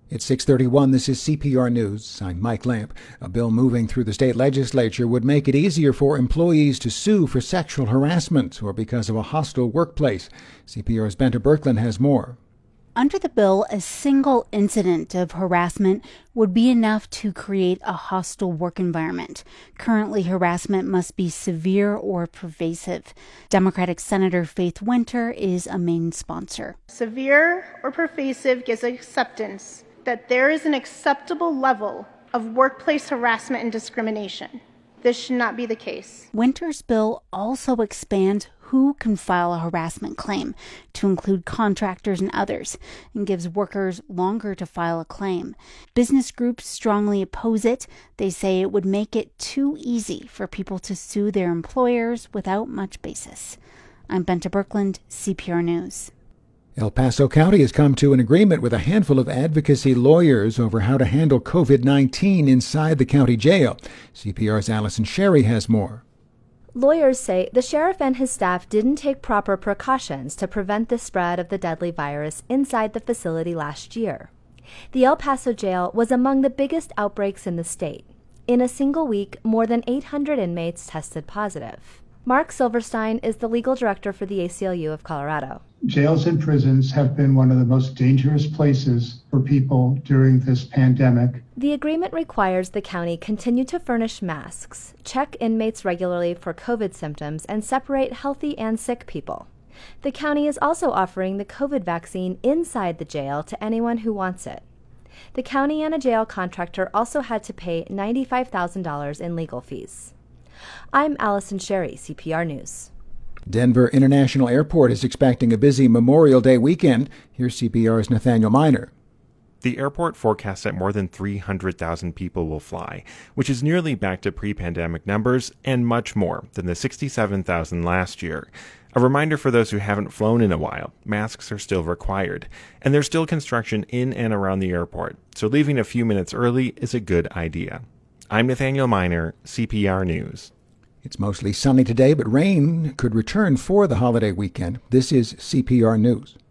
It's 6:31. This is CPR News. I'm Mike Lamp. A bill moving through the state legislature would make it easier for employees to sue for sexual harassment or because of a hostile workplace. CPR's Benta Birkeland has more. Under the bill, a single incident of harassment would be enough to create a hostile work environment. Currently, harassment must be severe or pervasive. Democratic Senator Faith Winter is a main sponsor. Severe or pervasive gives acceptance that there is an acceptable level of workplace harassment and discrimination. This should not be the case. Winter's bill also expands who can file a harassment claim to include contractors and others, and gives workers longer to file a claim. Business groups strongly oppose it. They say it would make it too easy for people to sue their employers without much basis. I'm Benta Birkeland, CPR News. El Paso County has come to an agreement with a handful of advocacy lawyers over how to handle COVID-19 inside the county jail. CPR's Allison Sherry has more. Lawyers say the sheriff and his staff didn't take proper precautions to prevent the spread of the deadly virus inside the facility last year. The El Paso jail was among the biggest outbreaks in the state. In a single week, more than 800 inmates tested positive. Mark Silverstein is the legal director for the ACLU of Colorado. Jails and prisons have been one of the most dangerous places for people during this pandemic. The agreement requires the county continue to furnish masks, check inmates regularly for COVID symptoms, and separate healthy and sick people. The county is also offering the COVID vaccine inside the jail to anyone who wants it. The county and a jail contractor also had to pay $95,000 in legal fees. I'm Allison Sherry, CPR News. Denver International Airport is expecting a busy Memorial Day weekend. Here's CPR's Nathaniel Miner. The airport forecasts that more than 300,000 people will fly, which is nearly back to pre-pandemic numbers and much more than the 67,000 last year. A reminder for those who haven't flown in a while, masks are still required, and there's still construction in and around the airport, so leaving a few minutes early is a good idea. I'm Nathaniel Miner, CPR News. It's mostly sunny today, but rain could return for the holiday weekend. This is CPR News.